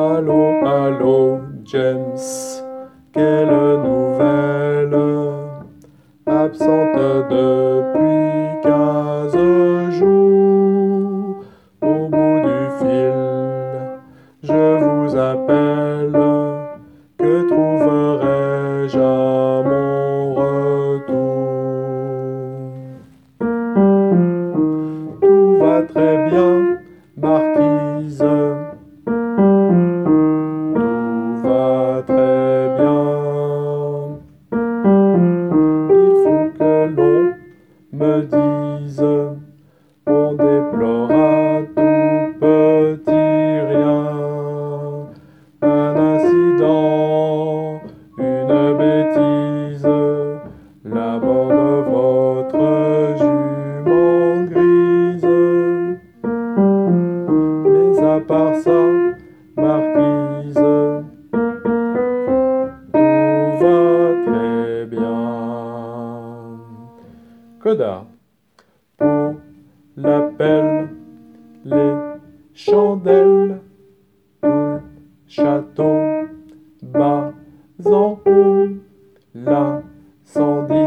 Allô, allô, James, quelle nouvelle? Absente depuis 15 jours. Au bout du fil, je vous appelle. Que trouverai-je à mon retour? Tout va très bien, marquise. Tout va très bien. Il faut que l'on me dise, on déplore un tout petit rien. Un incident, une bêtise, la mort de votre jument grise. Mais à part ça, marquise, tout va très bien. Coda, pour l'appel, les chandelles, tout le château bas en haut, l'incendie